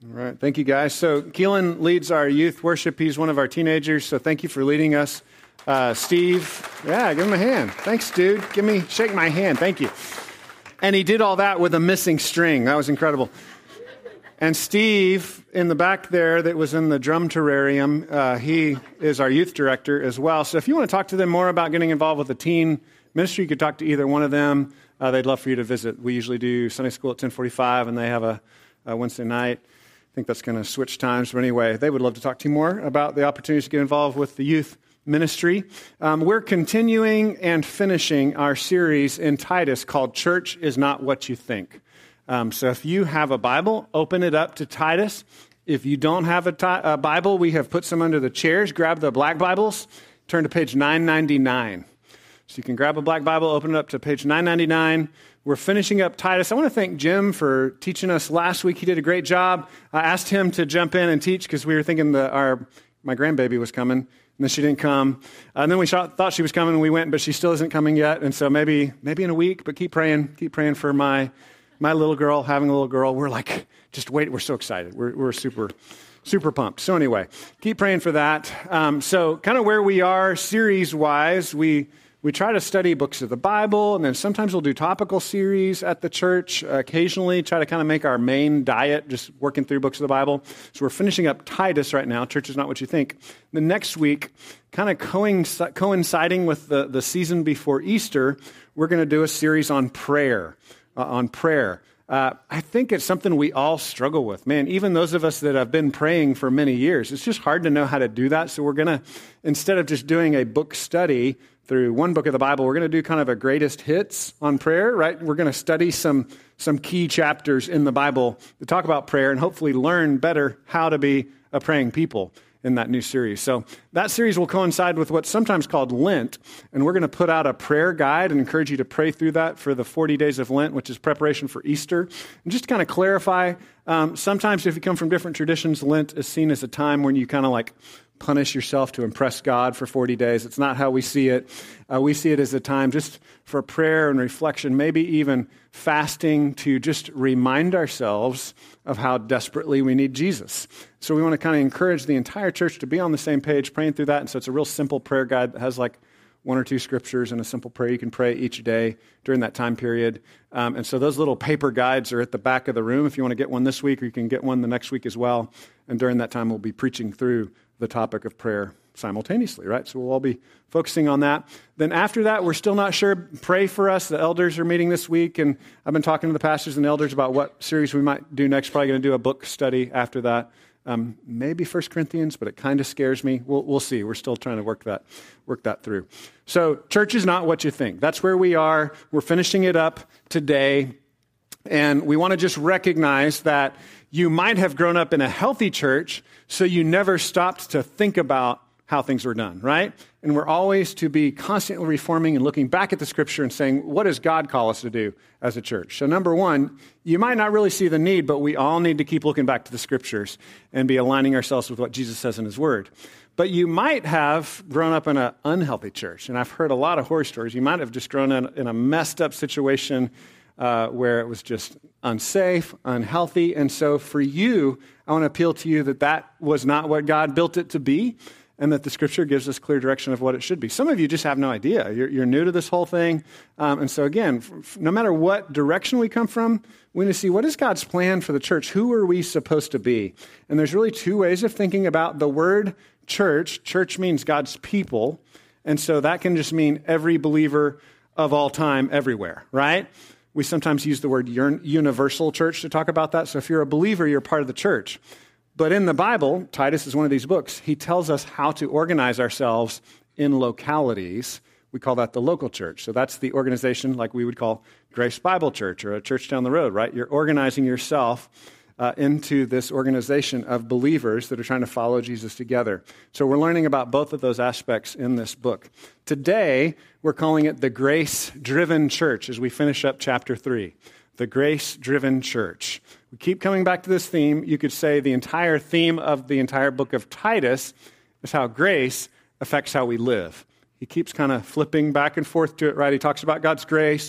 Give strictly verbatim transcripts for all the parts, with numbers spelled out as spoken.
All right. Thank you, guys. So Keelan leads our youth worship. He's one of our teenagers, so thank you for leading us. Uh, Steve, yeah, give him a hand. Thanks, dude. Give me, shake my hand. Thank you. And he did all that with a missing string. That was incredible. And Steve, in the back there that was in the drum terrarium, uh, he is our youth director as well. So if you want to talk to them more about getting involved with the teen ministry, you could talk to either one of them. Uh, they'd love for you to visit. We usually do Sunday school at ten forty-five, and they have a, a Wednesday night. I think that's going to switch times. But anyway, they would love to talk to you more about the opportunities to get involved with the youth ministry. Um, we're continuing and finishing our series in Titus called Church is Not What You Think. Um, so if you have a Bible, open it up to Titus. If you don't have a, ti- a Bible, we have put some under the chairs. Grab the black Bibles, turn to page nine ninety-nine. So you can grab a black Bible, open it up to page nine ninety-nine. We're finishing up Titus. I want to thank Jim for teaching us last week. He did a great job. I asked him to jump in and teach because we were thinking that our my grandbaby was coming, and then she didn't come. Uh, and then we shot, thought she was coming, and we went, but she still isn't coming yet. And so maybe maybe in a week, but keep praying. Keep praying for my my little girl, having a little girl. We're like, just wait. We're so excited. We're we're super, super pumped. So anyway, keep praying for that. Um, so kind of where we are series-wise, we... We try to study books of the Bible, and then sometimes we'll do topical series at the church. Uh, occasionally, try to kind of make our main diet just working through books of the Bible. So we're finishing up Titus right now. Church is not what you think. The next week, kind of coinc- coinciding with the, the season before Easter, we're going to do a series on prayer, uh, on prayer. Uh, I think it's something we all struggle with. Man, even those of us that have been praying for many years, it's just hard to know how to do that. So we're going to, instead of just doing a book study through one book of the Bible, we're going to do kind of a greatest hits on prayer, right? We're going to study some some key chapters in the Bible to talk about prayer and hopefully learn better how to be a praying people in that new series. So that series will coincide with what's sometimes called Lent, and we're going to put out a prayer guide and encourage you to pray through that for the forty days of Lent, which is preparation for Easter. And just to kind of clarify, um, sometimes if you come from different traditions, Lent is seen as a time when you kind of like punish yourself to impress God for forty days. It's not how we see it. Uh, we see it as a time just for prayer and reflection, maybe even fasting to just remind ourselves of how desperately we need Jesus. So we want to kind of encourage the entire church to be on the same page, praying through that. And so it's a real simple prayer guide that has like one or two scriptures and a simple prayer you can pray each day during that time period. Um, and so those little paper guides are at the back of the room if you want to get one this week, or you can get one the next week as well. And during that time, we'll be preaching through the topic of prayer simultaneously, right? So we'll all be focusing on that. Then after that, we're still not sure. Pray for us. The elders are meeting this week, and I've been talking to the pastors and elders about what series we might do next. Probably going to do a book study after that. Um, maybe First Corinthians, but it kind of scares me. We'll, we'll see. We're still trying to work that work that through. So church is not what you think. That's where we are. We're finishing it up today, and we want to just recognize that you might have grown up in a healthy church, so you never stopped to think about how things were done, right? And we're always to be constantly reforming and looking back at the scripture and saying, what does God call us to do as a church? So number one, you might not really see the need, but we all need to keep looking back to the scriptures and be aligning ourselves with what Jesus says in his word. But you might have grown up in an unhealthy church, and I've heard a lot of horror stories. You might have just grown up in a messed up situation uh, where it was just unsafe, unhealthy. And so for you, I want to appeal to you that that was not what God built it to be, and that the scripture gives us clear direction of what it should be. Some of you just have no idea. You're, you're new to this whole thing. Um, and so again, f- f- no matter what direction we come from, we need to see what is God's plan for the church? Who are we supposed to be? And there's really two ways of thinking about the word church. Church means God's people. And so that can just mean every believer of all time, everywhere, right? We sometimes use the word universal church to talk about that. So if you're a believer, you're part of the church. But in the Bible, Titus is one of these books, he tells us how to organize ourselves in localities. We call that the local church. So that's the organization like we would call Grace Bible Church or a church down the road, right? You're organizing yourself uh, into this organization of believers that are trying to follow Jesus together. So we're learning about both of those aspects in this book. Today, we're calling it the Grace-Driven Church as we finish up chapter three. The Grace-Driven Church. We keep coming back to this theme. You could say the entire theme of the entire book of Titus is how grace affects how we live. He keeps kind of flipping back and forth to it, right? He talks about God's grace,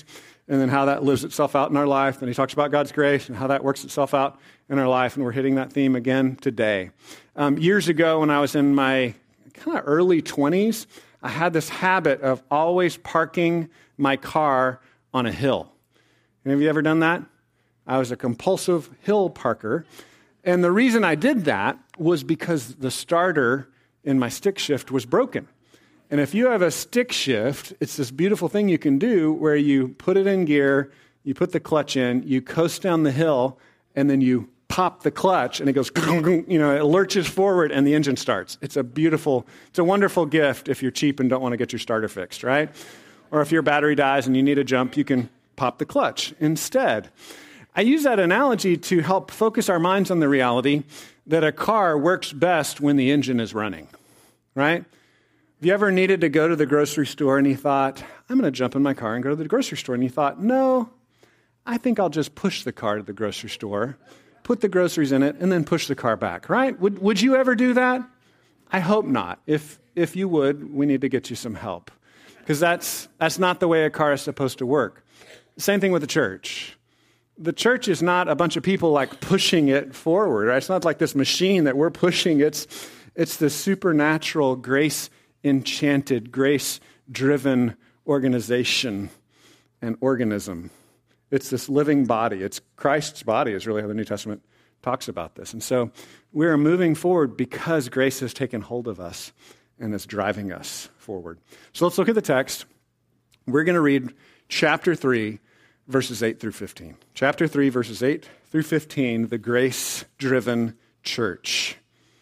and then how that lives itself out in our life. Then he talks about God's grace and how that works itself out in our life, and we're hitting that theme again today. Um, years ago, when I was in my kind of early twenties, I had this habit of always parking my car on a hill. Have you ever done that? I was a compulsive hill parker. And the reason I did that was because the starter in my stick shift was broken. And if you have a stick shift, it's this beautiful thing you can do where you put it in gear, you put the clutch in, you coast down the hill, and then you pop the clutch, and it goes, you know, it lurches forward, and the engine starts. It's a beautiful, it's a wonderful gift if you're cheap and don't want to get your starter fixed, right? Or if your battery dies and you need a jump, you can pop the clutch instead. I use that analogy to help focus our minds on the reality that a car works best when the engine is running, right? Have you ever needed to go to the grocery store and you thought, I'm going to jump in my car and go to the grocery store, and you thought, no, I think I'll just push the car to the grocery store, put the groceries in it, and then push the car back, right? Would would you ever do that? I hope not. If if you would, we need to get you some help, because that's that's not the way a car is supposed to work. Same thing with the church. The church is not a bunch of people like pushing it forward, right? It's not like this machine that we're pushing. It's it's the supernatural, grace-enchanted, grace-driven organization and organism. It's this living body. It's Christ's body is really how the New Testament talks about this. And so we're moving forward because grace has taken hold of us and is driving us forward. So let's look at the text. We're going to read chapter three, verses eight through fifteen. Chapter three, verses eight through fifteen, the grace-driven church.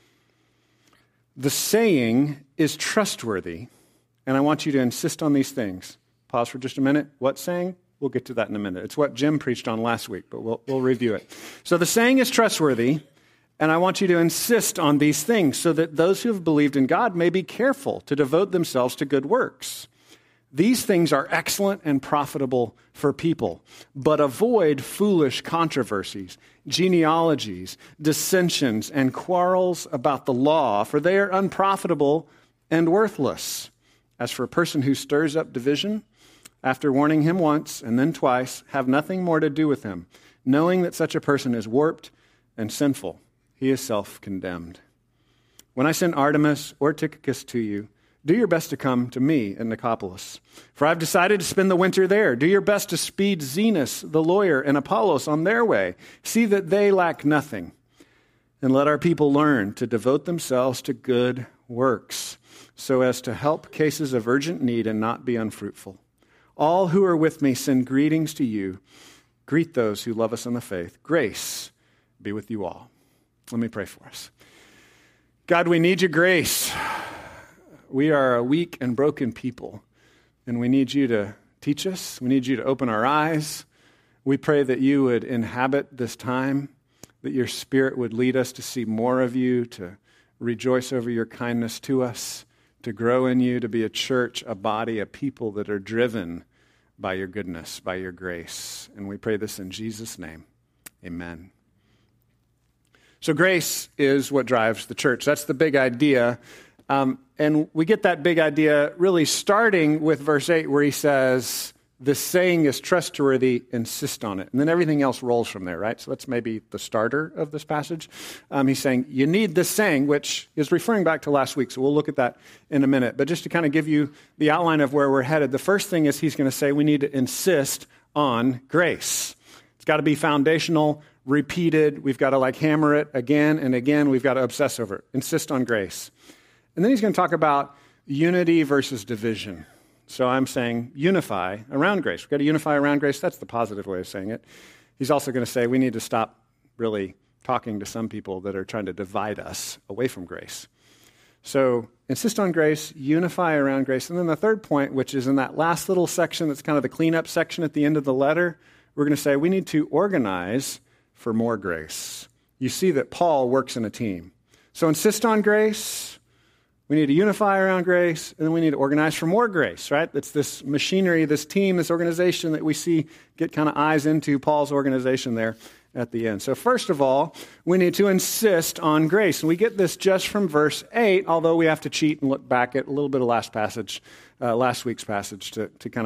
The saying is trustworthy, and I want you to insist on these things. Pause for just a minute. What saying? We'll get to that in a minute. It's what Jim preached on last week, but we'll, we'll review it. So the saying is trustworthy, and I want you to insist on these things so that those who have believed in God may be careful to devote themselves to good works. These things are excellent and profitable for people, but avoid foolish controversies, genealogies, dissensions, and quarrels about the law, for they are unprofitable and worthless. As for a person who stirs up division, after warning him once and then twice, have nothing more to do with him, knowing that such a person is warped and sinful. He is self-condemned. When I send Artemas or Tychicus to you, do your best to come to me in Nicopolis, for I've decided to spend the winter there. Do your best to speed Zenas, the lawyer, and Apollos on their way. See that they lack nothing. And let our people learn to devote themselves to good works, so as to help cases of urgent need and not be unfruitful. All who are with me send greetings to you. Greet those who love us in the faith. Grace be with you all. Let me pray for us. God, we need your grace. We are a weak and broken people, and we need you to teach us. We need you to open our eyes. We pray that you would inhabit this time, that your Spirit would lead us to see more of you, to rejoice over your kindness to us, to grow in you, to be a church, a body, a people that are driven by your goodness, by your grace. And we pray this in Jesus' name. Amen. So grace is what drives the church. That's the big idea. Um, and we get that big idea really starting with verse eight, where he says, this saying is trustworthy, insist on it. And then everything else rolls from there, right? So that's maybe the starter of this passage. Um, he's saying, you need this saying, which is referring back to last week. So we'll look at that in a minute. But just to kind of give you the outline of where we're headed, the first thing is he's going to say we need to insist on grace. It's got to be foundational, repeated. We've got to like hammer it again and again. We've got to obsess over it. Insist on grace. And then he's going to talk about unity versus division. So I'm saying unify around grace. We've got to unify around grace. That's the positive way of saying it. He's also going to say we need to stop really talking to some people that are trying to divide us away from grace. So insist on grace, unify around grace. And then the third point, which is in that last little section that's kind of the cleanup section at the end of the letter, we're going to say we need to organize for more grace. You see that Paul works in a team. So insist on grace. We need to unify around grace, and then we need to organize for more grace, right? It's this machinery, this team, this organization that we see get kind of eyes into Paul's organization there at the end. So first of all, we need to insist on grace. And we get this just from verse eight, although we have to cheat and look back at a little bit of last passage, uh, last week's passage to, to kind of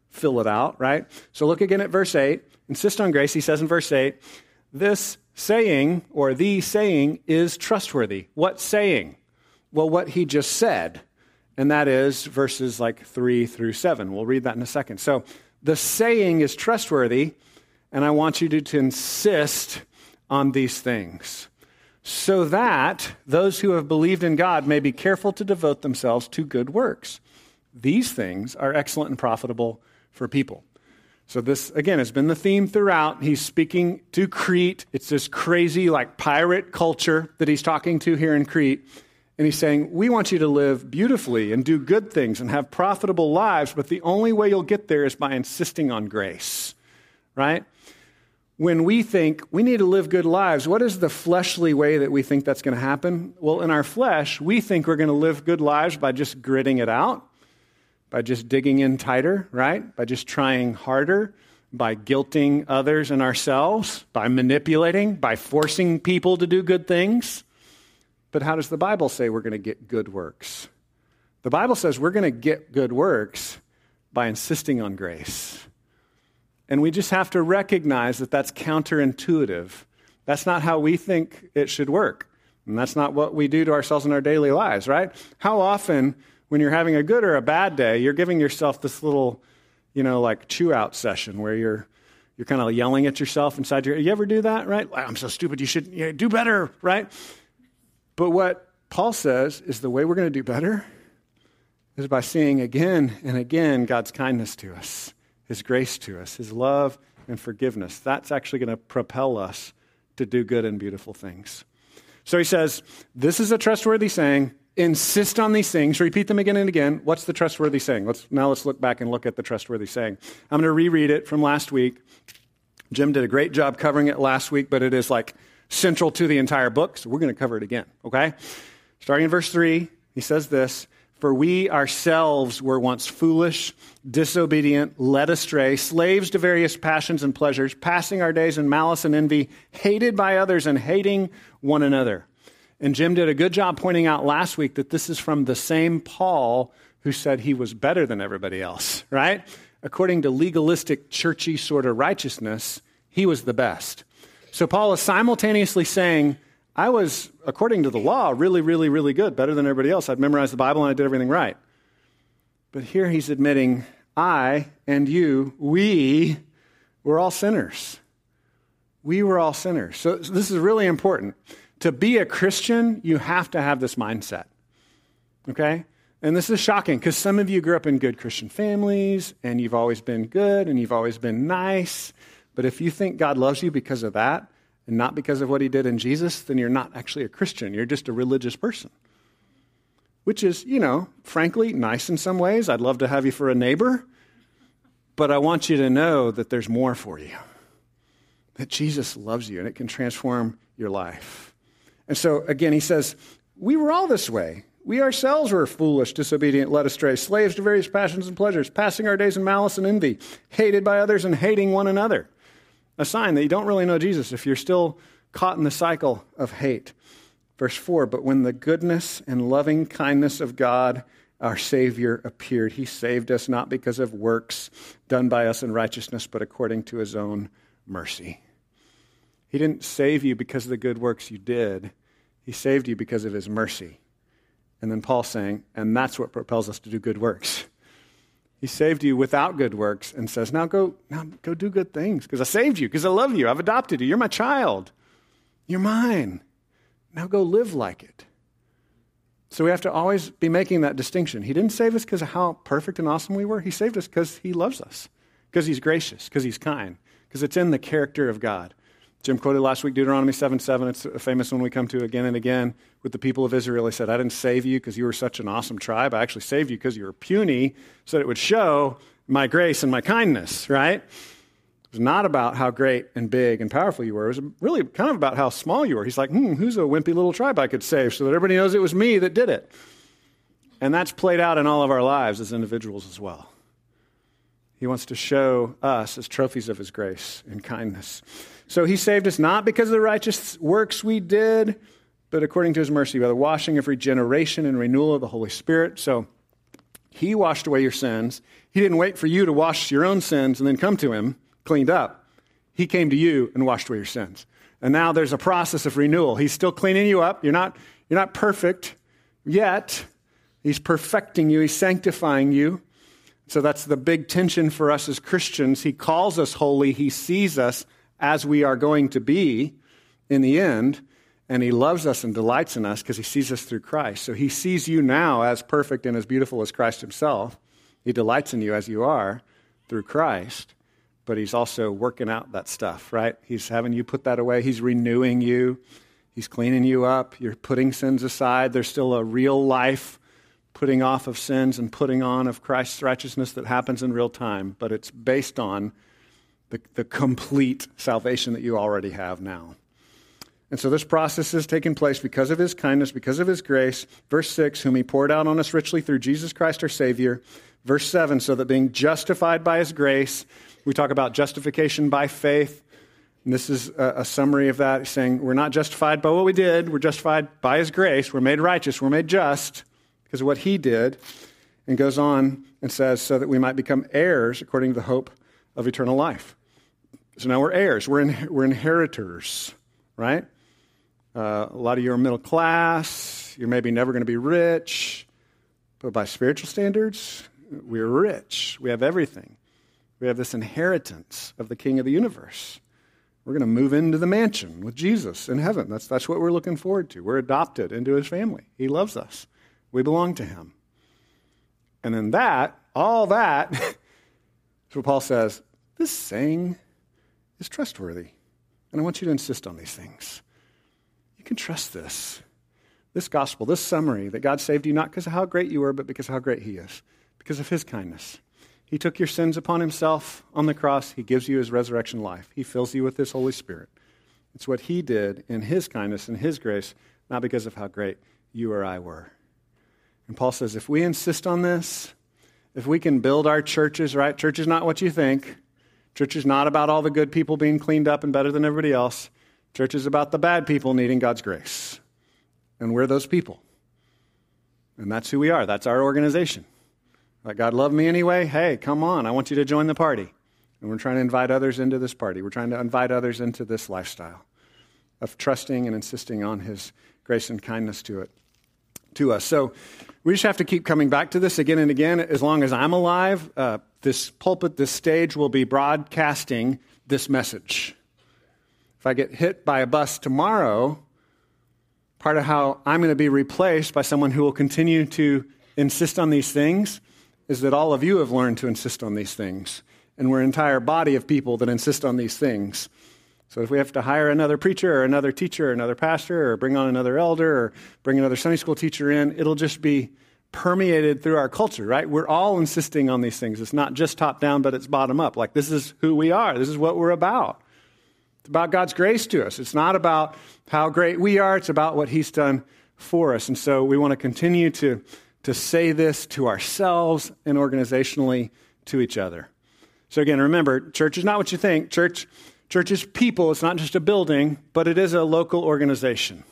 fill it out, right? So look again at verse eight. Insist on grace, he says in verse eight, this saying, or the saying, is trustworthy. What saying? Well, what he just said, and that is verses like three through seven. We'll read that in a second. So the saying is trustworthy, and I want you to, to insist on these things, so that those who have believed in God may be careful to devote themselves to good works. These things are excellent and profitable for people. So this, again, has been the theme throughout. He's speaking to Crete. It's this crazy, like, pirate culture that he's talking to here in Crete. And he's saying, we want you to live beautifully and do good things and have profitable lives, but the only way you'll get there is by insisting on grace, right? When we think we need to live good lives, what is the fleshly way that we think that's going to happen? Well, in our flesh, we think we're going to live good lives by just gritting it out, by just digging in tighter, right? By just trying harder, by guilting others and ourselves, by manipulating, by forcing people to do good things. But how does the Bible say we're going to get good works? The Bible says we're going to get good works by insisting on grace. And we just have to recognize that that's counterintuitive. That's not how we think it should work. And that's not what we do to ourselves in our daily lives, right? How often, when you're having a good or a bad day, you're giving yourself this little, you know, like chew out session where you're you're kind of yelling at yourself inside your, you ever do that, right? I'm so stupid, you should you know, do better, right? But what Paul says is the way we're going to do better is by seeing again and again God's kindness to us, his grace to us, his love and forgiveness. That's actually going to propel us to do good and beautiful things. So he says, this is a trustworthy saying. Insist on these things. Repeat them again and again. What's the trustworthy saying? Let's now let's look back and look at the trustworthy saying. I'm going to reread it from last week. Jim did a great job covering it last week, but it is like central to the entire book, so we're going to cover it again, okay? Starting in verse three, he says this, for we ourselves were once foolish, disobedient, led astray, slaves to various passions and pleasures, passing our days in malice and envy, hated by others and hating one another. And Jim did a good job pointing out last week that this is from the same Paul who said he was better than everybody else, right? According to legalistic, churchy sort of righteousness, he was the best. So Paul is simultaneously saying, I was, according to the law, really, really, really good, better than everybody else. I'd memorized the Bible and I did everything right. But here he's admitting, I and you, we were all sinners. We were all sinners. So, so this is really important. To be a Christian, you have to have this mindset, okay? And this is shocking because some of you grew up in good Christian families and you've always been good and you've always been nice. But if you think God loves you because of that and not because of what he did in Jesus, then you're not actually a Christian. You're just a religious person, which is, you know, frankly, nice in some ways. I'd love to have you for a neighbor, but I want you to know that there's more for you, that Jesus loves you and it can transform your life. And so, again, he says, we were all this way. We ourselves were foolish, disobedient, led astray, slaves to various passions and pleasures, passing our days in malice and envy, hated by others and hating one another. A sign that you don't really know Jesus if you're still caught in the cycle of hate. Verse four, but when the goodness and loving kindness of God, our Savior, appeared, he saved us not because of works done by us in righteousness, but according to his own mercy. He didn't save you because of the good works you did. He saved you because of his mercy. And then Paul's saying, and that's what propels us to do good works. He saved you without good works and says, now go, now go do good things because I saved you, because I love you. I've adopted you. You're my child. You're mine. Now go live like it. So we have to always be making that distinction. He didn't save us because of how perfect and awesome we were. He saved us because he loves us, because he's gracious, because he's kind, because it's in the character of God. Jim quoted last week Deuteronomy seven seven. It's a famous one we come to again and again with the people of Israel. He said, I didn't save you because you were such an awesome tribe. I actually saved you because you were puny so that it would show my grace and my kindness, right? It was not about how great and big and powerful you were. It was really kind of about how small you were. He's like, hmm, who's a wimpy little tribe I could save so that everybody knows it was me that did it? And that's played out in all of our lives as individuals as well. He wants to show us as trophies of his grace and kindness. So he saved us not because of the righteous works we did, but according to his mercy, by the washing of regeneration and renewal of the Holy Spirit. So He washed away your sins. He didn't wait for you to wash your own sins and then come to him cleaned up. He came to you and washed away your sins. And now there's a process of renewal. He's still cleaning you up. You're not, you're not perfect yet. He's perfecting you. He's sanctifying you. So that's the big tension for us as Christians. He calls us holy. He sees us as we are going to be in the end. And he loves us and delights in us because he sees us through Christ. So he sees you now as perfect and as beautiful as Christ himself. He delights in you as you are through Christ. But he's also working out that stuff, right? He's having you put that away. He's renewing you. He's cleaning you up. You're putting sins aside. There's still a real life putting off of sins and putting on of Christ's righteousness that happens in real time. But it's based on the, the complete salvation that you already have now. And so this process is taking place because of his kindness, because of his grace. Verse six, whom he poured out on us richly through Jesus Christ our Savior. Verse seven, so that being justified by his grace, we talk about justification by faith. And this is a, a summary of that, saying we're not justified by what we did. We're justified by his grace. We're made righteous. We're made just because of what he did. And goes on and says, so that we might become heirs according to the hope of eternal life. So now we're heirs. We're, in, we're inheritors, right? Uh, a lot of you are middle class. You're maybe never going to be rich. But by spiritual standards, we're rich. We have everything. We have this inheritance of the King of the universe. We're going to move into the mansion with Jesus in heaven. That's, that's what we're looking forward to. We're adopted into his family. He loves us. We belong to him. And then that, all that, is what Paul says, this saying is trustworthy. And I want you to insist on these things. You can trust this. This gospel, this summary that God saved you not because of how great you were, but because of how great he is, because of his kindness. He took your sins upon himself on the cross. He gives you his resurrection life. He fills you with his Holy Spirit. It's what he did in his kindness and his grace, not because of how great you or I were. And Paul says, if we insist on this, if we can build our churches, right? Church is not what you think. Church is not about all the good people being cleaned up and better than everybody else. Church is about the bad people needing God's grace. And we're those people. And that's who we are. That's our organization. Like, God loved me anyway? Hey, come on. I want you to join the party. And we're trying to invite others into this party. We're trying to invite others into this lifestyle of trusting and insisting on his grace and kindness to it, to us. So we just have to keep coming back to this again and again. As long as I'm alive, uh, this pulpit, this stage will be broadcasting this message. If I get hit by a bus tomorrow, part of how I'm going to be replaced by someone who will continue to insist on these things is that all of you have learned to insist on these things. And we're an entire body of people that insist on these things. So if we have to hire another preacher or another teacher or another pastor or bring on another elder or bring another Sunday school teacher in, it'll just be permeated through our culture, right? We're all insisting on these things. It's not just top down, but it's bottom up. Like, this is who we are. This is what we're about. It's about God's grace to us. It's not about how great we are. It's about what he's done for us. And so we want to continue to to say this to ourselves and organizationally to each other. So again, remember, church is not what you think. Church, church is people. It's not just a building, but it is a local organization.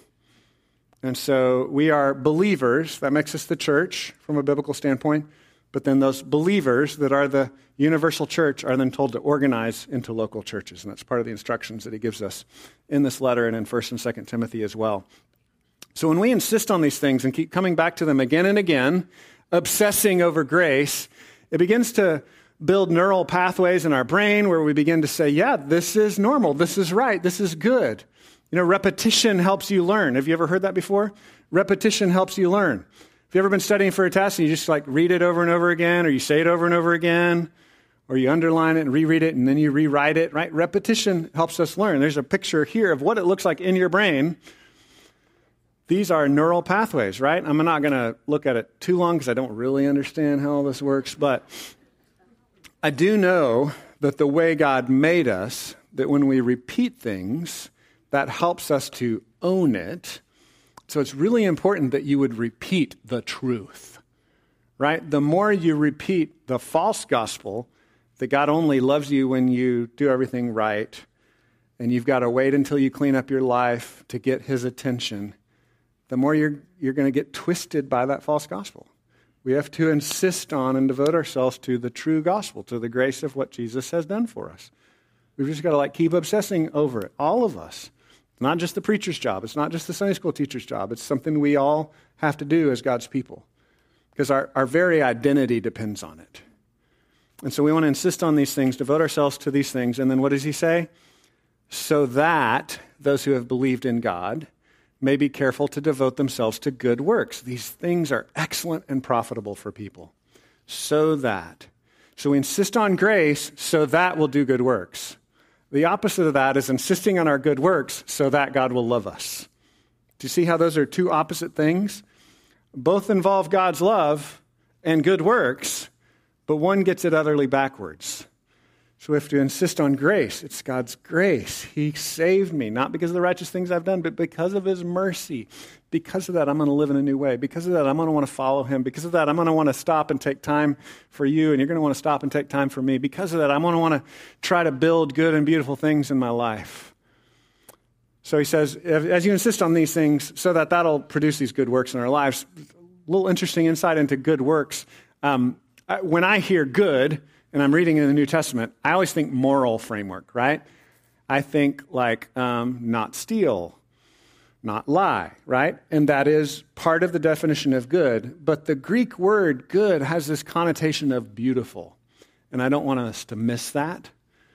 And so we are believers. That makes us the church from a biblical standpoint. But then those believers that are the universal church are then told to organize into local churches. And that's part of the instructions that he gives us in this letter and in First and Second Timothy as well. So when we insist on these things and keep coming back to them again and again, obsessing over grace, it begins to build neural pathways in our brain where we begin to say, yeah, this is normal, this is right, this is good. You know, repetition helps you learn. Have you ever heard that before? Repetition helps you learn. Have you ever been studying for a test and you just like read it over and over again, or you say it over and over again, or you underline it and reread it and then you rewrite it, right? Repetition helps us learn. There's a picture here of what it looks like in your brain. These are neural pathways, right? I'm not going to look at it too long because I don't really understand how all this works, but I do know that the way God made us, that when we repeat things, that helps us to own it. So it's really important that you would repeat the truth, right? The more you repeat the false gospel, that God only loves you when you do everything right, and you've got to wait until you clean up your life to get his attention, the more you're you're going to get twisted by that false gospel. We have to insist on and devote ourselves to the true gospel, to the grace of what Jesus has done for us. We've just got to like keep obsessing over it, all of us. It's not just the preacher's job. It's not just the Sunday school teacher's job. It's something we all have to do as God's people because our, our very identity depends on it. And so we want to insist on these things, devote ourselves to these things. And then what does he say? So that those who have believed in God may be careful to devote themselves to good works. These things are excellent and profitable for people. So that. So we insist on grace so that we'll do good works. The opposite of that is insisting on our good works so that God will love us. Do you see how those are two opposite things? Both involve God's love and good works, but one gets it utterly backwards. So we have to insist on grace. It's God's grace. He saved me, not because of the righteous things I've done, but because of his mercy. Because of that, I'm going to live in a new way. Because of that, I'm going to want to follow him. Because of that, I'm going to want to stop and take time for you, and you're going to want to stop and take time for me. Because of that, I'm going to want to try to build good and beautiful things in my life. So he says, as you insist on these things, so that that'll produce these good works in our lives. A little interesting insight into good works. Um, when I hear good, and I'm reading in the New Testament, I always think moral framework, right? I think like um, not steal, not lie, right? And that is part of the definition of good. But the Greek word good has this connotation of beautiful. And I don't want us to miss that.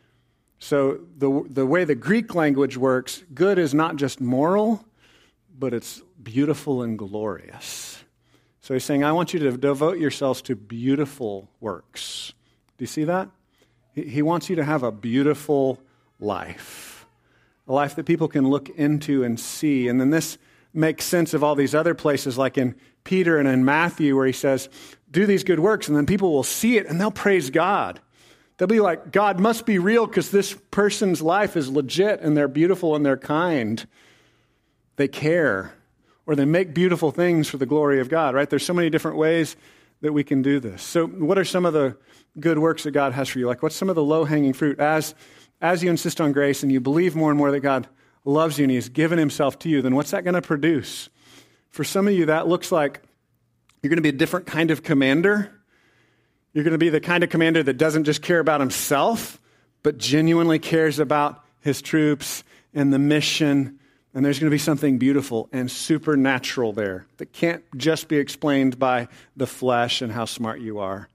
So the the way the Greek language works, good is not just moral, but it's beautiful and glorious. So he's saying, I want you to devote yourselves to beautiful works. Do you see that? He wants you to have a beautiful life, a life that people can look into and see. And then this makes sense of all these other places, like in Peter and in Matthew, where he says, do these good works, and then people will see it and they'll praise God. They'll be like, God must be real because this person's life is legit and they're beautiful and they're kind. They care, or they make beautiful things for the glory of God, right? There's so many different ways that we can do this. So what are some of the good works that God has for you? Like what's some of the low-hanging fruit? As, as you insist on grace and you believe more and more that God loves you and he's given himself to you, then what's that going to produce? For some of you, that looks like you're going to be a different kind of commander. You're going to be the kind of commander that doesn't just care about himself, but genuinely cares about his troops and the mission. And there's going to be something beautiful and supernatural there that can't just be explained by the flesh and how smart you are.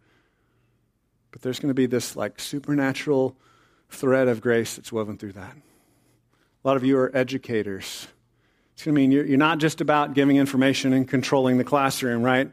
But there's going to be this like supernatural thread of grace that's woven through that. A lot of you are educators. It's going to mean you're, you're not just about giving information and controlling the classroom, right?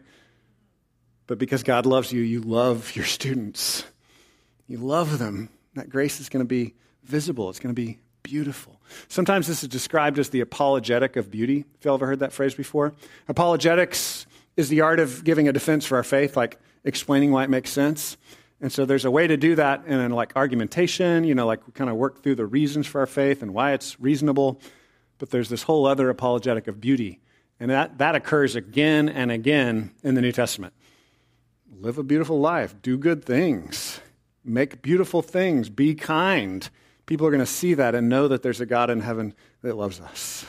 But because God loves you, you love your students. You love them. That grace is going to be visible. It's going to be beautiful. Sometimes this is described as the apologetic of beauty. Have you ever heard that phrase before? Apologetics is the art of giving a defense for our faith, like explaining why it makes sense. And so there's a way to do that in like argumentation, you know, like we kind of work through the reasons for our faith and why it's reasonable. But there's this whole other apologetic of beauty. And that, that occurs again and again in the New Testament. Live a beautiful life. Do good things. Make beautiful things. Be kind. People are going to see that and know that there's a God in heaven that loves us.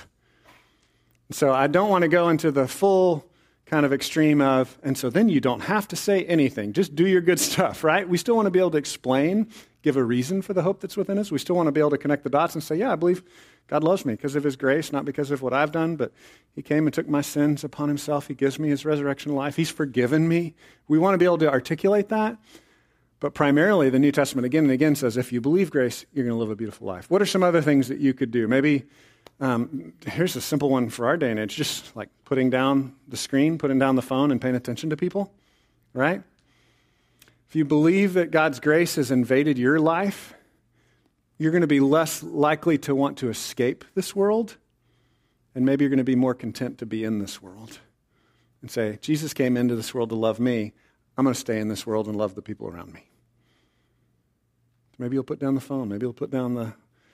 So I don't want to go into the full kind of extreme of, and so then you don't have to say anything. Just do your good stuff, right? We still want to be able to explain, give a reason for the hope that's within us. We still want to be able to connect the dots and say, yeah, I believe God loves me because of his grace, not because of what I've done, but he came and took my sins upon himself. He gives me his resurrection life. He's forgiven me. We want to be able to articulate that. But primarily, the New Testament again and again says, if you believe grace, you're going to live a beautiful life. What are some other things that you could do? Maybe, um, here's a simple one for our day and age, just like putting down the screen, putting down the phone, and paying attention to people, right? If you believe that God's grace has invaded your life, you're going to be less likely to want to escape this world, and maybe you're going to be more content to be in this world and say, Jesus came into this world to love me. I'm going to stay in this world and love the people around me. Maybe you'll put down the phone. Maybe you'll put down the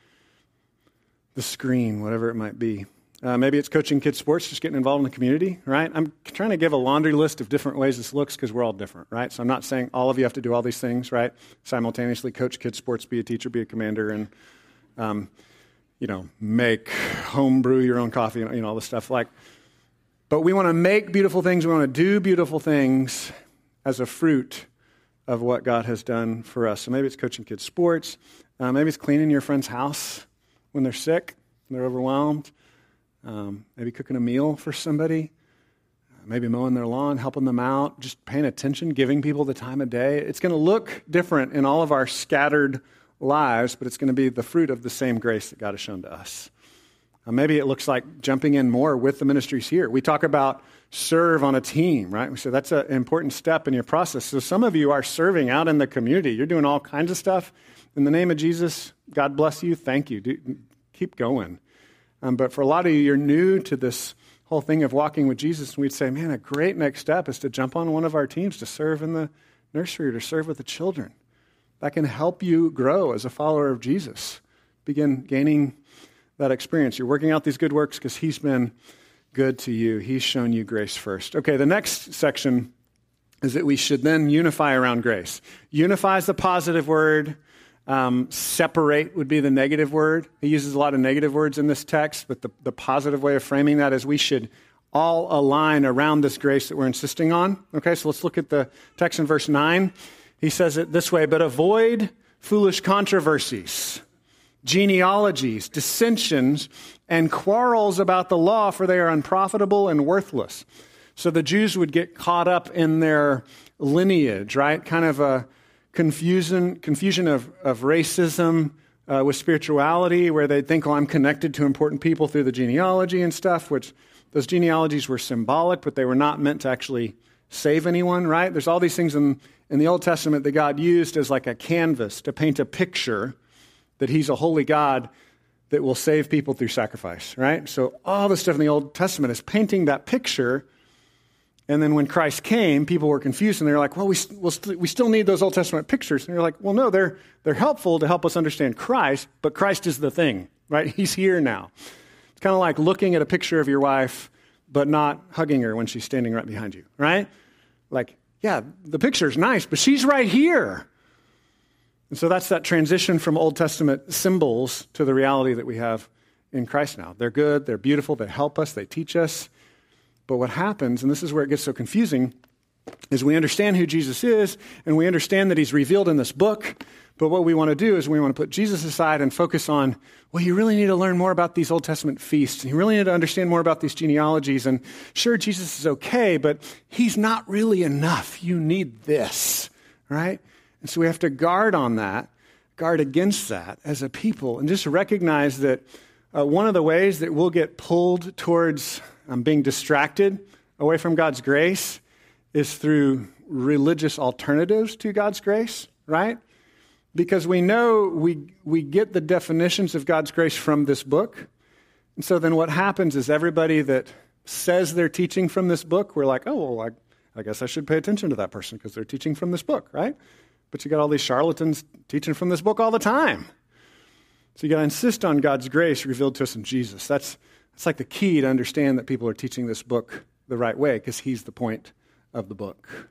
the screen, whatever it might be. Uh, maybe it's coaching kids sports, just getting involved in the community, right? I'm trying to give a laundry list of different ways this looks because we're all different, right? So I'm not saying all of you have to do all these things, right? Simultaneously coach kids sports, be a teacher, be a commander, and, um, you know, make, home brew your own coffee, you know, all this stuff. Like, but we want to make beautiful things. We want to do beautiful things. as a fruit of what God has done for us. So maybe it's coaching kids' sports. Uh, maybe it's cleaning your friend's house when they're sick, when they're overwhelmed. Um, maybe cooking a meal for somebody. Uh, maybe mowing their lawn, helping them out, just paying attention, giving people the time of day. It's going to look different in all of our scattered lives, but it's going to be the fruit of the same grace that God has shown to us. Uh, maybe it looks like jumping in more with the ministries here. We talk about serve on a team, right? We say that's an important step in your process. So some of you are serving out in the community. You're doing all kinds of stuff. In the name of Jesus, God bless you. Thank you. Do, keep going. Um, but for a lot of you, you're new to this whole thing of walking with Jesus, and we'd say, man, a great next step is to jump on one of our teams to serve in the nursery or to serve with the children. That can help you grow as a follower of Jesus. Begin gaining that experience. You're working out these good works because he's been good to you. He's shown you grace first. Okay, the next section is that we should then unify around grace. Unify is the positive word. Um, separate would be the negative word. He uses a lot of negative words in this text, but the, the positive way of framing that is we should all align around this grace that we're insisting on. Okay, so let's look at the text in verse nine. He says it this way, but avoid foolish controversies, genealogies, dissensions, and quarrels about the law, for they are unprofitable and worthless. So the Jews would get caught up in their lineage, right? Kind of a confusion confusion of, of racism uh, with spirituality, where they'd think, oh, I'm connected to important people through the genealogy and stuff, which those genealogies were symbolic, but they were not meant to actually save anyone, right? There's all these things in, in the Old Testament that God used as like a canvas to paint a picture that he's a holy God that will save people through sacrifice, right? So all the stuff in the Old Testament is painting that picture. And then when Christ came, people were confused, and they're like, well, we, we'll st- we still need those Old Testament pictures. And you're like, well, no, they're, they're helpful to help us understand Christ, but Christ is the thing, right? He's here now. It's kind of like looking at a picture of your wife, but not hugging her when she's standing right behind you, right? Like, yeah, the picture's nice, but she's right here. And so that's that transition from Old Testament symbols to the reality that we have in Christ now. They're good, they're beautiful, they help us, they teach us. But what happens, and this is where it gets so confusing, is we understand who Jesus is, and we understand that he's revealed in this book, but what we want to do is we want to put Jesus aside and focus on, well, you really need to learn more about these Old Testament feasts, and you really need to understand more about these genealogies, and sure, Jesus is okay, but he's not really enough. You need this, right? And so we have to guard on that, guard against that as a people, and just recognize that uh, one of the ways that we'll get pulled towards um, being distracted away from God's grace is through religious alternatives to God's grace, right? Because we know we we get the definitions of God's grace from this book. And so then what happens is everybody that says they're teaching from this book, we're like, oh, well, I, I guess I should pay attention to that person because they're teaching from this book, right? But you got all these charlatans teaching from this book all the time. So you got to insist on God's grace revealed to us in Jesus. That's, that's like the key to understand that people are teaching this book the right way, because he's the point of the book.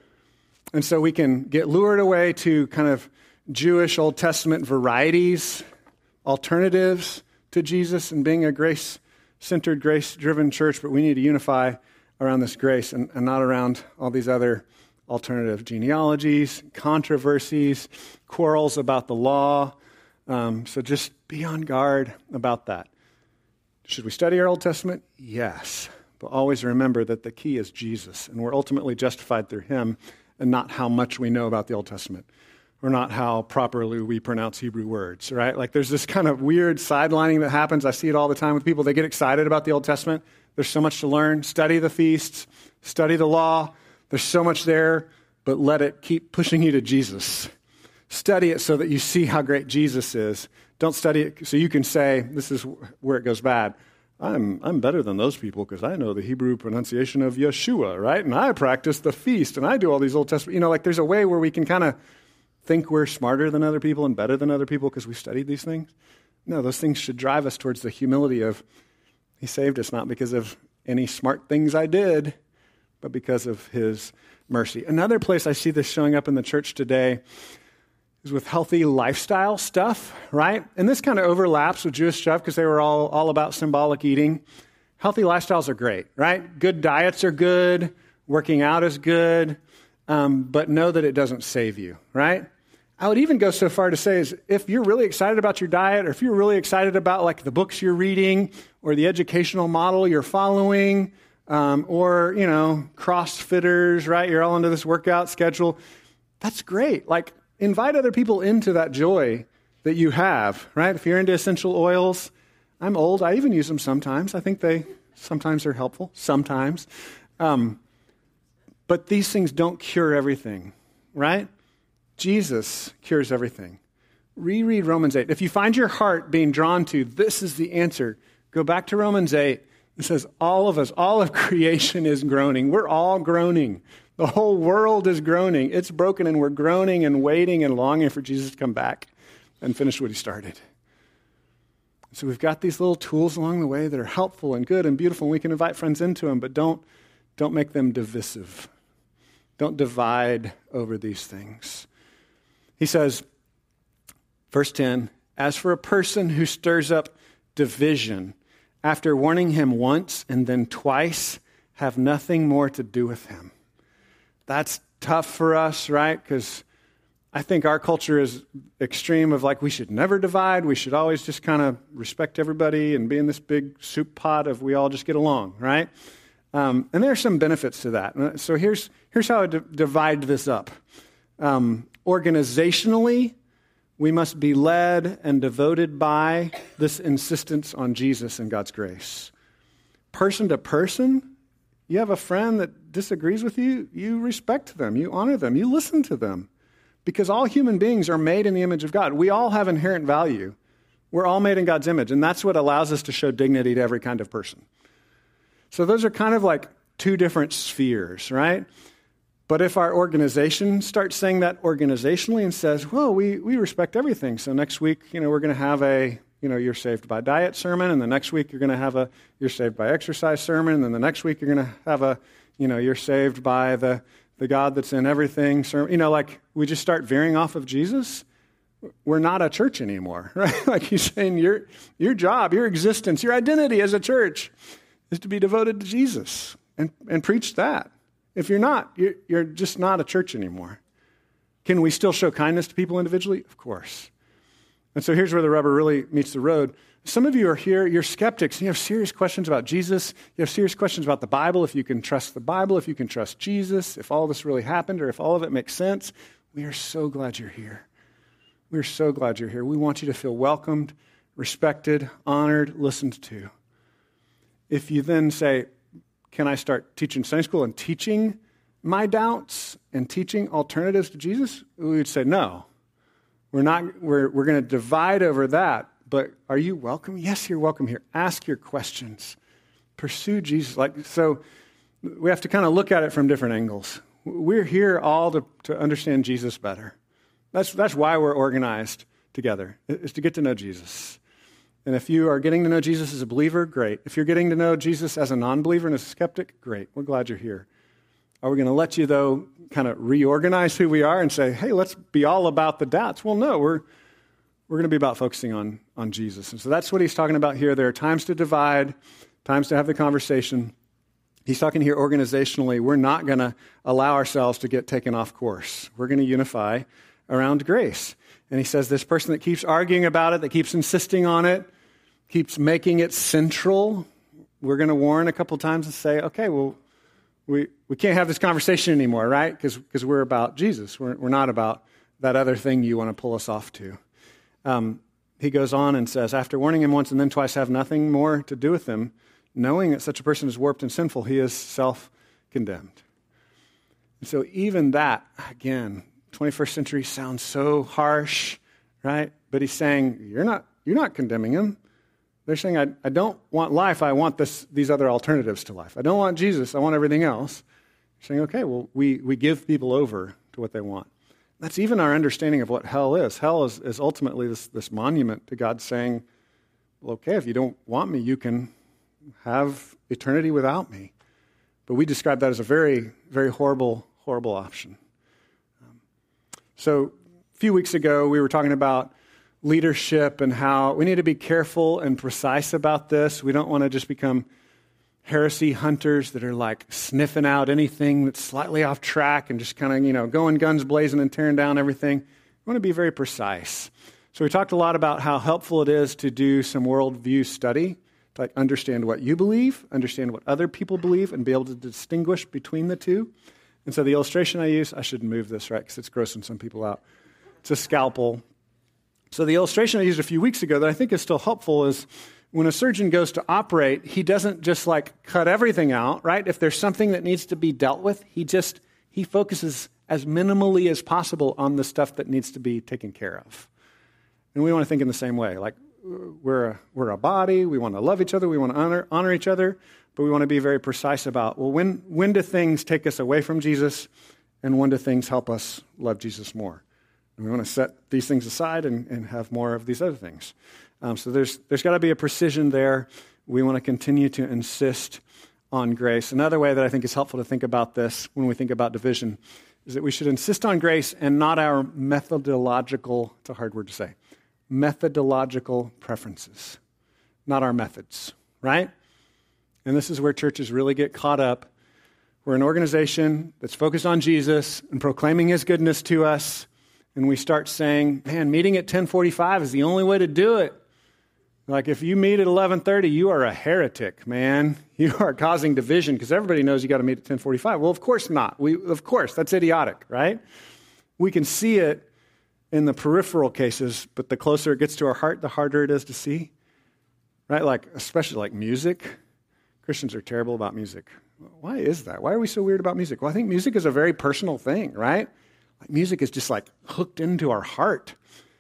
And so we can get lured away to kind of Jewish Old Testament varieties, alternatives to Jesus and being a grace-centered, grace-driven church, but we need to unify around this grace and, and not around all these other alternative genealogies, controversies, quarrels about the law. Um, so just be on guard about that. Should we study our Old Testament? Yes. But always remember that the key is Jesus, and we're ultimately justified through him and not how much we know about the Old Testament or not how properly we pronounce Hebrew words, right? Like there's this kind of weird sidelining that happens. I see it all the time with people. They get excited about the Old Testament. There's so much to learn. Study the feasts, study the law. There's so much there, but let it keep pushing you to Jesus. Study it so that you see how great Jesus is. Don't study it so you can say, this is where it goes bad. I'm I'm better than those people because I know the Hebrew pronunciation of Yeshua, right? And I practice the feast, and I do all these Old Testament. You know, like there's a way where we can kind of think we're smarter than other people and better than other people because we studied these things. No, those things should drive us towards the humility of, he saved us not because of any smart things I did, but because of his mercy. Another place I see this showing up in the church today is with healthy lifestyle stuff, right? And this kind of overlaps with Jewish stuff because they were all, all about symbolic eating. Healthy lifestyles are great, right? Good diets are good. Working out is good. um, but know that it doesn't save you, right? I would even go so far to say is if you're really excited about your diet, or if you're really excited about like the books you're reading or the educational model you're following, um, or, you know, CrossFitters, right? You're all into this workout schedule. That's great. Like invite other people into that joy that you have, right? If you're into essential oils, I'm old. I even use them sometimes. I think they sometimes are helpful, sometimes. Um, but these things don't cure everything, right? Jesus cures everything. Reread Romans eight. If you find your heart being drawn to, this is the answer, go back to Romans eight. It says all of us, all of creation is groaning. We're all groaning. The whole world is groaning. It's broken, and we're groaning and waiting and longing for Jesus to come back and finish what he started. So we've got these little tools along the way that are helpful and good and beautiful, and we can invite friends into them, but don't, don't make them divisive. Don't divide over these things. He says, verse ten, as for a person who stirs up division, after warning him once and then twice, have nothing more to do with him. That's tough for us, right? Because I think our culture is extreme of like we should never divide. We should always just kind of respect everybody and be in this big soup pot of we all just get along, right? Um, and there are some benefits to that. So here's here's how I d- divide this up. Um, organizationally, we must be led and devoted by this insistence on Jesus and God's grace. Person to person, you have a friend that disagrees with you, you respect them, you honor them, you listen to them. Because all human beings are made in the image of God. We all have inherent value. We're all made in God's image, and that's what allows us to show dignity to every kind of person. So those are kind of like two different spheres, right? But if our organization starts saying that organizationally and says, well, we, we respect everything. So next week, you know, we're going to have a, you know, you're saved by diet sermon, and the next week you're going to have a, you're saved by exercise sermon, and then the next week you're going to have a, you know, you're saved by the, the God that's in everything sermon. You know, like we just start veering off of Jesus. We're not a church anymore, right? Like he's saying your, your job, your existence, your identity as a church is to be devoted to Jesus and, and preach that. If you're not, you're, you're just not a church anymore. Can we still show kindness to people individually? Of course. And so here's where the rubber really meets the road. Some of you are here, you're skeptics, and you have serious questions about Jesus. You have serious questions about the Bible, if you can trust the Bible, if you can trust Jesus, if all this really happened, or if all of it makes sense. We are so glad you're here. We're so glad you're here. We want you to feel welcomed, respected, honored, listened to. If you then say, can I start teaching Sunday school and teaching my doubts and teaching alternatives to Jesus? We would say no. We're not. We're we're going to divide over that. But are you welcome? Yes, you're welcome here. Ask your questions. Pursue Jesus. Like so, we have to kind of look at it from different angles. We're here all to, to understand Jesus better. That's that's why we're organized together, is to get to know Jesus. And if you are getting to know Jesus as a believer, great. If you're getting to know Jesus as a non-believer and as a skeptic, great. We're glad you're here. Are we going to let you, though, kind of reorganize who we are and say, hey, let's be all about the doubts? Well, no, we're we're going to be about focusing on, on Jesus. And so that's what he's talking about here. There are times to divide, times to have the conversation. He's talking here organizationally. We're not going to allow ourselves to get taken off course. We're going to unify around grace. And he says this person that keeps arguing about it, that keeps insisting on it, keeps making it central, we're going to warn a couple times and say, okay, well, we, we can't have this conversation anymore, right? Because because we're about Jesus. We're, we're not about that other thing you want to pull us off to. Um, he goes on and says, after warning him once and then twice, have nothing more to do with him, knowing that such a person is warped and sinful, he is self-condemned. And so even that, again, twenty-first century sounds so harsh, right? But he's saying, you're not you're not condemning him. They're saying, I, I don't want life, I want this, these other alternatives to life. I don't want Jesus, I want everything else. You're saying, okay, well, we, we give people over to what they want. That's even our understanding of what hell is. Hell is, is ultimately this, this monument to God saying, well, okay, if you don't want me, you can have eternity without me. But we describe that as a very, very horrible, horrible option. Um, so a few weeks ago, we were talking about leadership and how we need to be careful and precise about this. We don't want to just become heresy hunters that are like sniffing out anything that's slightly off track and just kind of, you know, going guns blazing and tearing down everything. We want to be very precise. So we talked a lot about how helpful it is to do some worldview study, to like understand what you believe, understand what other people believe, and be able to distinguish between the two. And so the illustration I use, I shouldn't move this, right, because it's grossing some people out. It's a scalpel. So the illustration I used a few weeks ago that I think is still helpful is when a surgeon goes to operate, he doesn't just like cut everything out, right? If there's something that needs to be dealt with, he just, he focuses as minimally as possible on the stuff that needs to be taken care of. And we want to think in the same way. Like we're a, we're a body, we want to love each other, we want to honor, honor each other, but we want to be very precise about, well, when, when do things take us away from Jesus and when do things help us love Jesus more? And we want to set these things aside and, and have more of these other things. Um, so there's there's got to be a precision there. We want to continue to insist on grace. Another way that I think is helpful to think about this when we think about division is that we should insist on grace and not our methodological, it's a hard word to say, methodological preferences, not our methods, right? And this is where churches really get caught up. We're an organization that's focused on Jesus and proclaiming his goodness to us, and we start saying, man, meeting at ten forty-five is the only way to do it. Like if you meet at eleven thirty, you are a heretic, man. You are causing division because everybody knows you got to meet at ten forty-five. Well, of course not. We, of course, that's idiotic, right? We can see it in the peripheral cases, but the closer it gets to our heart, the harder it is to see, right? Like, especially like music. Christians are terrible about music. Why is that? Why are we so weird about music? Well, I think music is a very personal thing, right? Like music is just like hooked into our heart.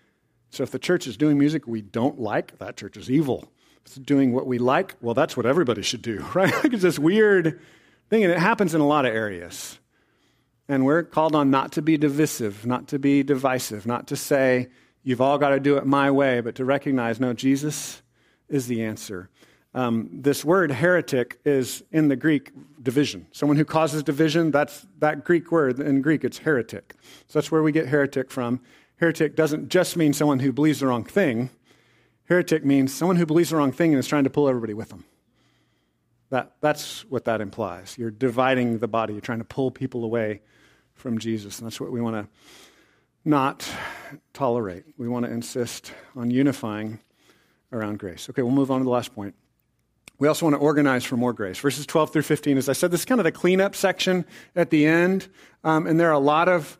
So if the church is doing music we don't like, that church is evil. If it's doing what we like, well, that's what everybody should do, right? It's this weird thing, and it happens in a lot of areas. And we're called on not to be divisive, not to be divisive, not to say, you've all got to do it my way, but to recognize, no, Jesus is the answer. Um, this word heretic is in the Greek division. Someone who causes division, that's that Greek word. In Greek, it's heretic. So that's where we get heretic from. Heretic doesn't just mean someone who believes the wrong thing. Heretic means someone who believes the wrong thing and is trying to pull everybody with them. That, that's what that implies. You're dividing the body. You're trying to pull people away from Jesus. And that's what we want to not tolerate. We want to insist on unifying around grace. Okay, we'll move on to the last point. We also want to organize for more grace. Verses twelve through fifteen, as I said, this is kind of the cleanup section at the end. Um, and there are a lot of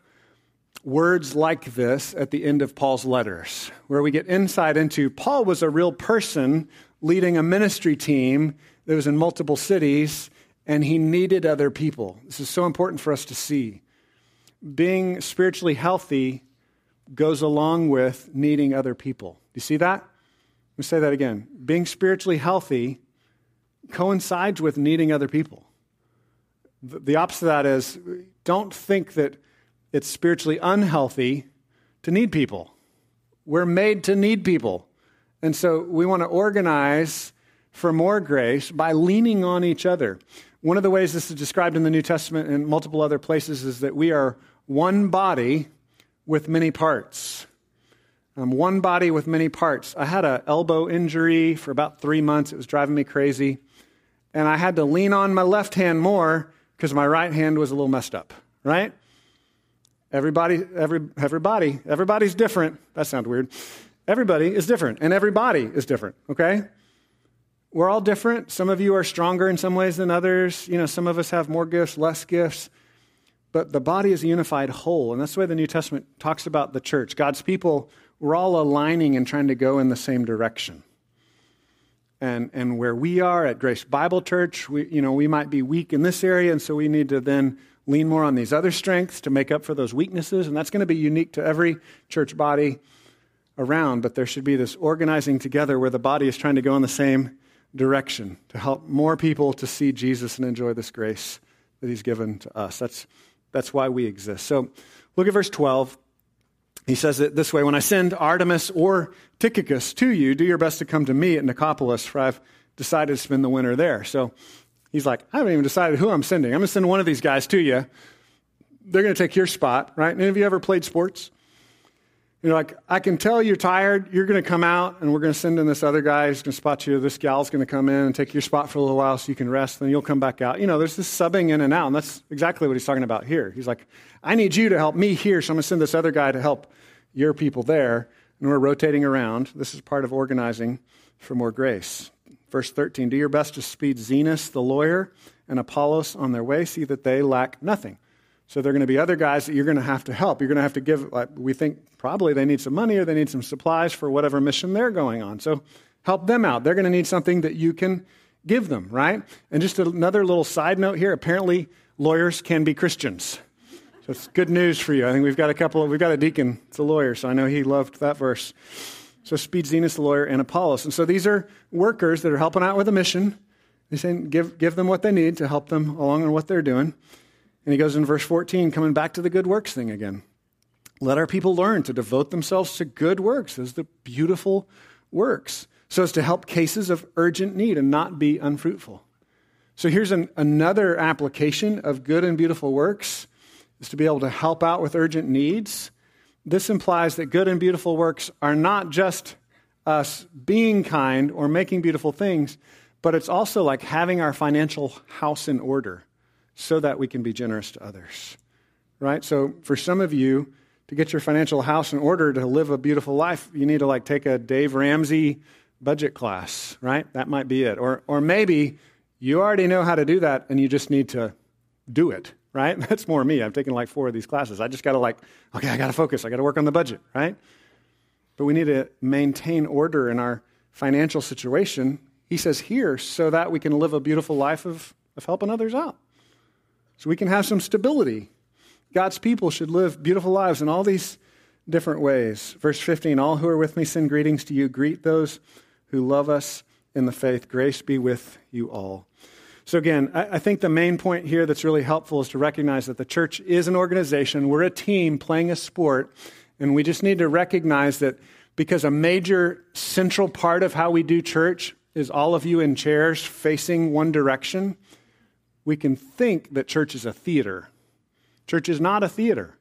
words like this at the end of Paul's letters, where we get insight into Paul was a real person leading a ministry team that was in multiple cities, and he needed other people. This is so important for us to see. Being spiritually healthy goes along with needing other people. Do you see that? Let me say that again. Being spiritually healthy coincides with needing other people. The opposite of that is, don't think that it's spiritually unhealthy to need people. We're made to need people. And so we want to organize for more grace by leaning on each other. One of the ways this is described in the New Testament and multiple other places is that we are one body with many parts. Um, one body with many parts. I had an elbow injury for about three months. It was driving me crazy. And I had to lean on my left hand more because my right hand was a little messed up, right? Everybody, every, everybody, everybody's different. That sounds weird. Everybody is different, and everybody is different, okay? We're all different. Some of you are stronger in some ways than others. You know, some of us have more gifts, less gifts. But the body is a unified whole, and that's the way the New Testament talks about the church. God's people, we're all aligning and trying to go in the same direction. And and where we are at Grace Bible Church, we you know we might be weak in this area, and so we need to then lean more on these other strengths to make up for those weaknesses, and that's going to be unique to every church body around. But there should be this organizing together where the body is trying to go in the same direction to help more people to see Jesus and enjoy this grace that he's given to us. That's that's why we exist. So look at verse twelve. He says it this way, when I send Artemis or Tychicus to you, do your best to come to me at Nicopolis, for I've decided to spend the winter there. So he's like, I haven't even decided who I'm sending. I'm going to send one of these guys to you. They're going to take your spot, right? Any of you ever played sports? You're like, I can tell you're tired. You're going to come out, and we're going to send in this other guy who's going to spot you. This gal's going to come in and take your spot for a little while so you can rest, then you'll come back out. You know, there's this subbing in and out, and that's exactly what he's talking about here. He's like, I need you to help me here, so I'm going to send this other guy to help your people there, and we're rotating around. This is part of organizing for more grace. Verse thirteen, do your best to speed Zenas, the lawyer, and Apollos on their way. See that they lack nothing. So there are going to be other guys that you're going to have to help. You're going to have to give, like, we think probably they need some money or they need some supplies for whatever mission they're going on. So help them out. They're going to need something that you can give them, right? And just another little side note here, apparently lawyers can be Christians. So it's good news for you. I think we've got a couple, of, we've got a deacon, it's a lawyer, so I know he loved that verse. So speed Zenas, the lawyer, and Apollos. And so these are workers that are helping out with a mission. He's saying give, give them what they need to help them along in what they're doing. And he goes in verse fourteen, coming back to the good works thing again. Let our people learn to devote themselves to good works, as the beautiful works, so as to help cases of urgent need and not be unfruitful. So here's an, another application of good and beautiful works, is to be able to help out with urgent needs. This implies that good and beautiful works are not just us being kind or making beautiful things, but it's also like having our financial house in order so that we can be generous to others, right? So for some of you, to get your financial house in order to live a beautiful life, you need to like take a Dave Ramsey budget class, right? That might be it. Or, or maybe you already know how to do that and you just need to do it, right? That's more me. I've taken like four of these classes. I just got to like, okay, I got to focus. I got to work on the budget, right? But we need to maintain order in our financial situation, he says here, so that we can live a beautiful life of, of helping others out. So we can have some stability. God's people should live beautiful lives in all these different ways. Verse fifteen, all who are with me send greetings to you. Greet those who love us in the faith. Grace be with you all. So again, I think the main point here that's really helpful is to recognize that the church is an organization. We're a team playing a sport, and we just need to recognize that because a major central part of how we do church is all of you in chairs facing one direction, we can think that church is a theater. Church is not a theater.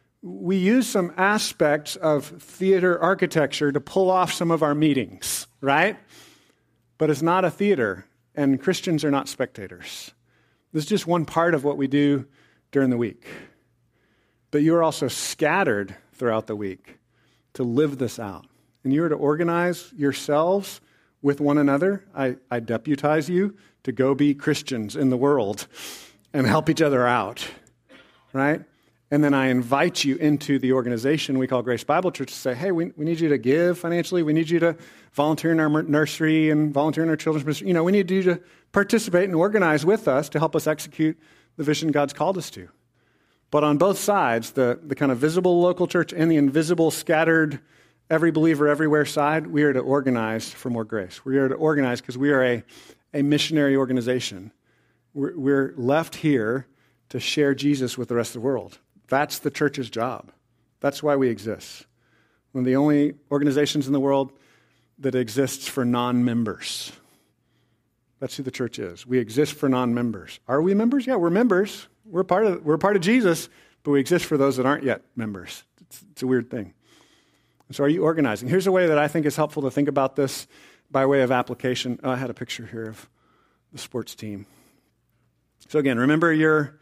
We use some aspects of theater architecture to pull off some of our meetings, right? But it's not a theater, and Christians are not spectators. This is just one part of what we do during the week. But you are also scattered throughout the week to live this out. And you are to organize yourselves with one another. I, I deputize you to go be Christians in the world and help each other out, right? And then I invite you into the organization we call Grace Bible Church to say, hey, we, we need you to give financially. We need you to volunteer in our nursery and volunteer in our children's ministry. You know, we need you to participate and organize with us to help us execute the vision God's called us to. But on both sides, the, the kind of visible local church and the invisible, scattered, every believer everywhere side, we are to organize for more grace. We are to organize because we are a, a missionary organization. We're, we're left here to share Jesus with the rest of the world. That's the church's job. That's why we exist. One of the only organizations in the world that exists for non-members. That's who the church is. We exist for non-members. Are we members? Yeah, we're members. We're part of we're part of Jesus, but we exist for those that aren't yet members. It's, it's a weird thing. So are you organizing? Here's a way that I think is helpful to think about this by way of application. Oh, I had a picture here of the sports team. So again, remember you're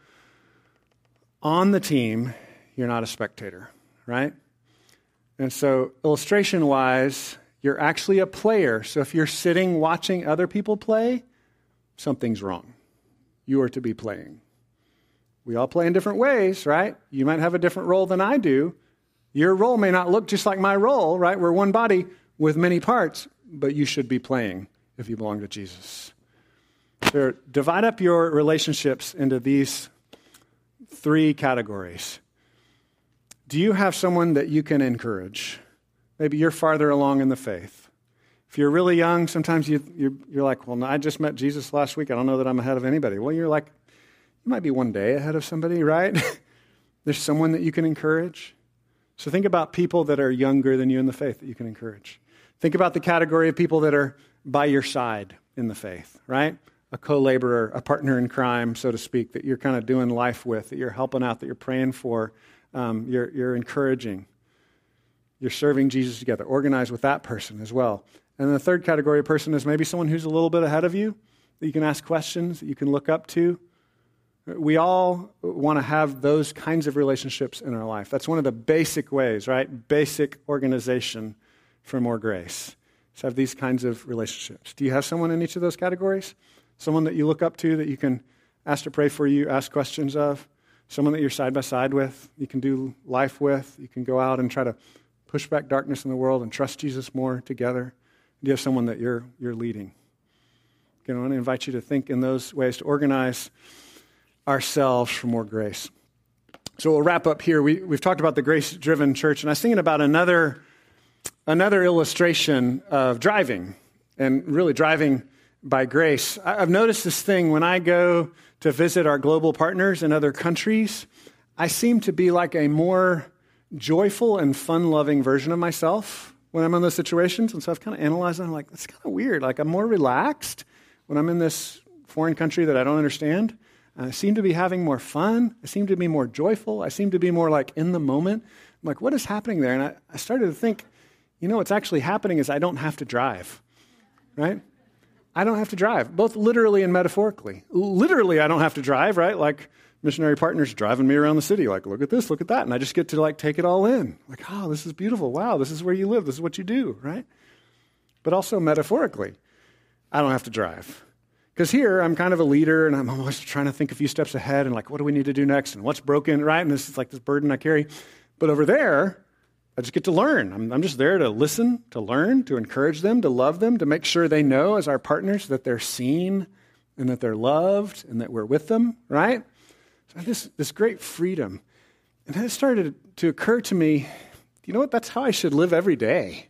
on the team, you're not a spectator, right? And so illustration-wise, you're actually a player. So if you're sitting watching other people play, something's wrong. You are to be playing. We all play in different ways, right? You might have a different role than I do. Your role may not look just like my role, right? We're one body with many parts, but you should be playing if you belong to Jesus. So divide up your relationships into these three categories. Do you have someone that you can encourage? Maybe you're farther along in the faith. If you're really young, sometimes you, you're, you're like, well, no, I just met Jesus last week. I don't know that I'm ahead of anybody. Well, you're like, you might be one day ahead of somebody, right? There's someone that you can encourage. So think about people that are younger than you in the faith that you can encourage. Think about the category of people that are by your side in the faith, right? A co-laborer, a partner in crime, so to speak, that you're kind of doing life with, that you're helping out, that you're praying for, um, you're, you're encouraging. you're serving Jesus together. Organize with that person as well. And the third category of person is maybe someone who's a little bit ahead of you, that you can ask questions, that you can look up to. We all want to have those kinds of relationships in our life. That's one of the basic ways, right? Basic organization for more grace. To have these kinds of relationships. Do you have someone in each of those categories? Someone that you look up to, that you can ask to pray for you, ask questions of? Someone that you're side by side with, you can do life with? You can go out and try to push back darkness in the world and trust Jesus more together? Do you have someone that you're you're leading? Again, I want to invite you to think in those ways, to organize ourselves for more grace. So we'll wrap up here. We, we've talked about the grace-driven church, and I was thinking about another, another illustration of driving, and really driving by grace. I, I've noticed this thing when I go to visit our global partners in other countries. I seem to be like a more joyful and fun-loving version of myself when I'm in those situations. And so I've kind of analyzed it. I'm like, that's kind of weird. Like, I'm more relaxed when I'm in this foreign country that I don't understand. I seem to be having more fun. I seem to be more joyful. I seem to be more like in the moment. I'm like, what is happening there? And I, I started to think, you know, what's actually happening is I don't have to drive, right? I don't have to drive, both literally and metaphorically. Literally, I don't have to drive, right? Like missionary partners driving me around the city, like, look at this, look at that. And I just get to like take it all in. Like, oh, this is beautiful. Wow, this is where you live. This is what you do, right? But also metaphorically, I don't have to drive. Because here, I'm kind of a leader, and I'm always trying to think a few steps ahead, and like, what do we need to do next, and what's broken, right? And this is like this burden I carry. But over there, I just get to learn. I'm, I'm just there to listen, to learn, to encourage them, to love them, to make sure they know as our partners that they're seen and that they're loved and that we're with them, right? So this, this great freedom. And then it started to occur to me, you know what? That's how I should live every day.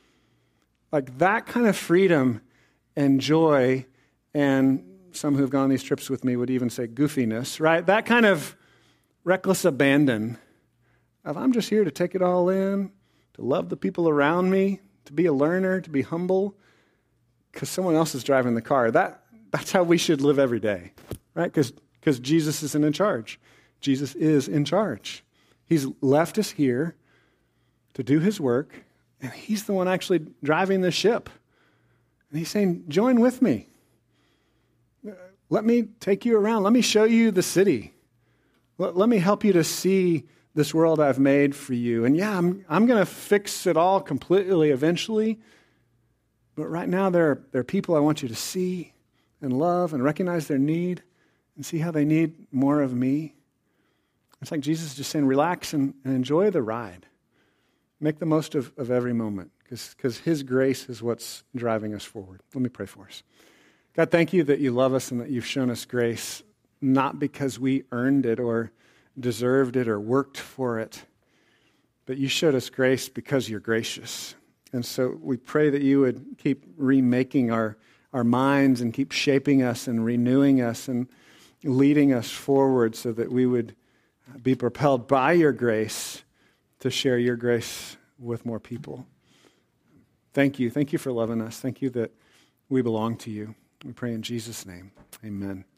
Like that kind of freedom and joy. And some who have gone on these trips with me would even say goofiness, right? That kind of reckless abandon of I'm just here to take it all in, to love the people around me, to be a learner, to be humble, because someone else is driving the car. That that's how we should live every day, right? Because because Jesus isn't in charge. Jesus is in charge. He's left us here to do his work, and he's the one actually driving the ship. And he's saying, join with me. Let me take you around. Let me show you the city. Let, let me help you to see this world I've made for you. And yeah, I'm I'm going to fix it all completely eventually. But right now, there are, there are people I want you to see and love and recognize their need and see how they need more of me. It's like Jesus is just saying, relax and, and enjoy the ride. Make the most of, of every moment, because his grace is what's driving us forward. Let me pray for us. God, thank you that you love us and that you've shown us grace, not because we earned it or deserved it or worked for it, but you showed us grace because you're gracious. And so we pray that you would keep remaking our, our minds and keep shaping us and renewing us and leading us forward so that we would be propelled by your grace to share your grace with more people. Thank you. Thank you for loving us. Thank you that we belong to you. We pray in Jesus' name. Amen.